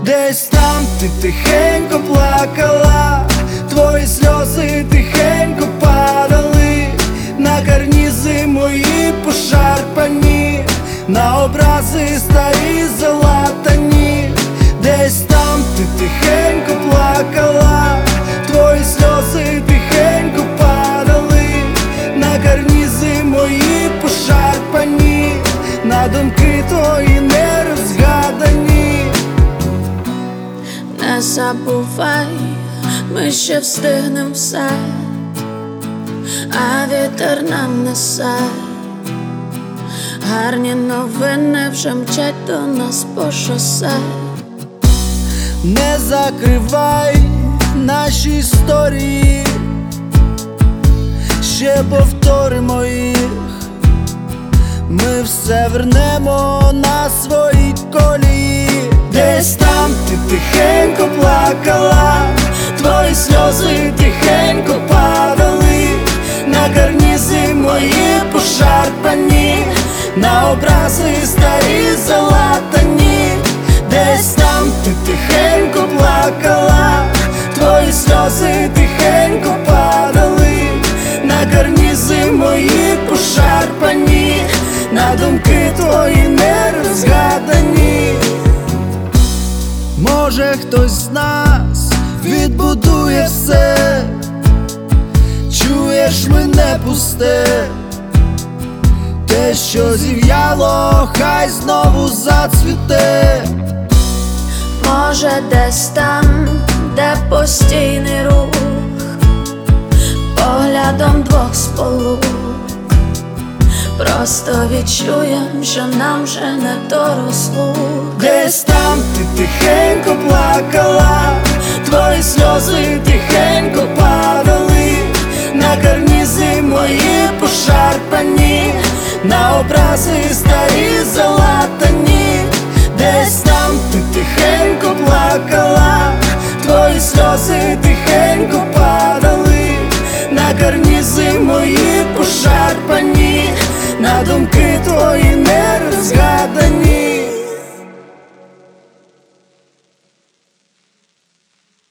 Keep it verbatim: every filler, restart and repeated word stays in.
Десь там ти тихенько плакала, твої сльози тихенько падали на карнізи мої пошарпані, на образи старі залатані. Десь там ти тихенько плакала, твої сльози тихенько падали на карнізи мої пошарпані, на думки твої нерозгадані. Не забувай, ми ще встигнем все, а вітер нам несе. Гарні новини вже мчать до нас по шосе. Не закривай наші історії, ще повторимо їх. Ми все вернемо на свої колії. Десь там ти тихенько плакала, твої сльози тихенько падали на карнізи мої пошарпані, на образи старі залатані. Десь там ти тихенько плакала, твої сльози тихенько падали на карнізи мої пошарпані, на думки твої нерозгадані. Може хтось з нас відбудує все, чуєш мене пусте, те, що зів'яло, хай знову зацвіте. Може десь там, де постійний рух, поглядом двох сполук, просто відчуєм, що нам вже не до розлук. Десь там ти тихенько плакала, твої сльози тихенько падали на карнізи мої пошарпані, на образи старі залатані. Десь там ти тихенько плакала, твої сльози тихенько падали на карнізи мої пошарпані, на думки твої